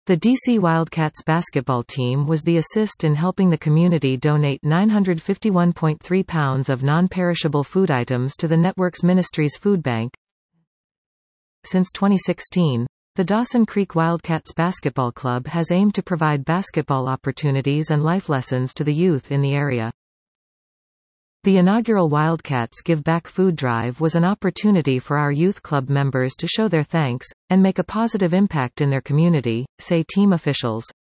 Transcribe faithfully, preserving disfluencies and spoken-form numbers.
The D C Wildcats basketball team was the assist in helping the community donate nine hundred fifty-one point three pounds of non-perishable food items to the network's Ministries Food Bank. Since twenty sixteen, the Dawson Creek Wildcats Basketball Club has aimed to provide basketball opportunities and life lessons to the youth in the area. The inaugural Wildcats Give Back food drive was an opportunity for our youth club members to show their thanks, and make a positive impact in their community, say team officials.